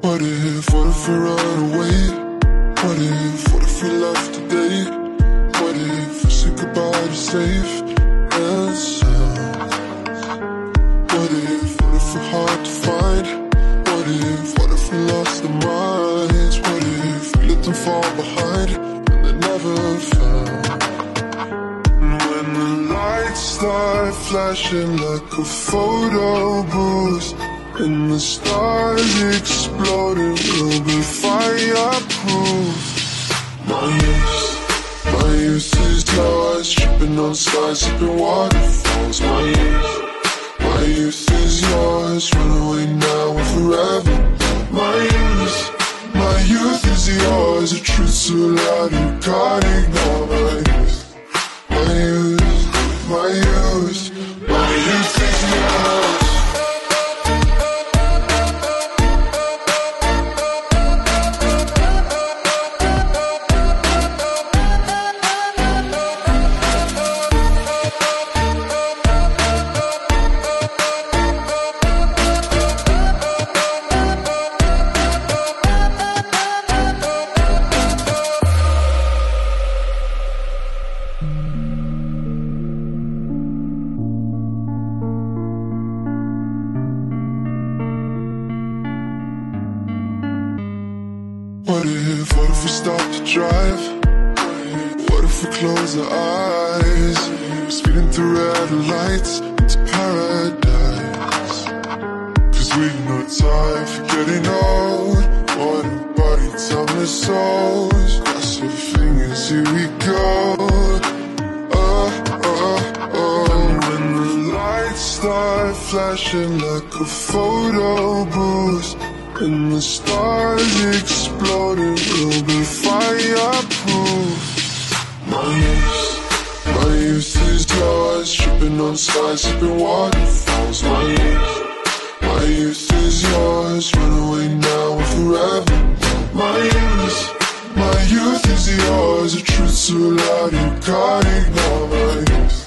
What if we run away? What if we left today? What if we said goodbye to safe and sound? What if we're hard to find? What if we lost our minds? What if we let them fall behind and they're never found? And when the lights start flashing like a photo booth and the stars exploding, we'll be fireproof. My youth is yours, tripping on stars, sipping waterfalls. My youth is yours, run away now and forever. My youth is yours, a truth so loud you can't ignore. My youth is yours. What if we stop to drive? What if we close our eyes? Speeding through red lights into paradise. Cause we've no time for getting old. What a body, timeless souls. Cross your fingers, here we go. And when the lights start flashing like a photo booth and the stars exploding, we'll be fireproof. My youth is yours, tripping on stars, sipping waterfalls. My youth is yours, run away now and forever. My youth is yours, a truth so loud you can't ignore. My youth.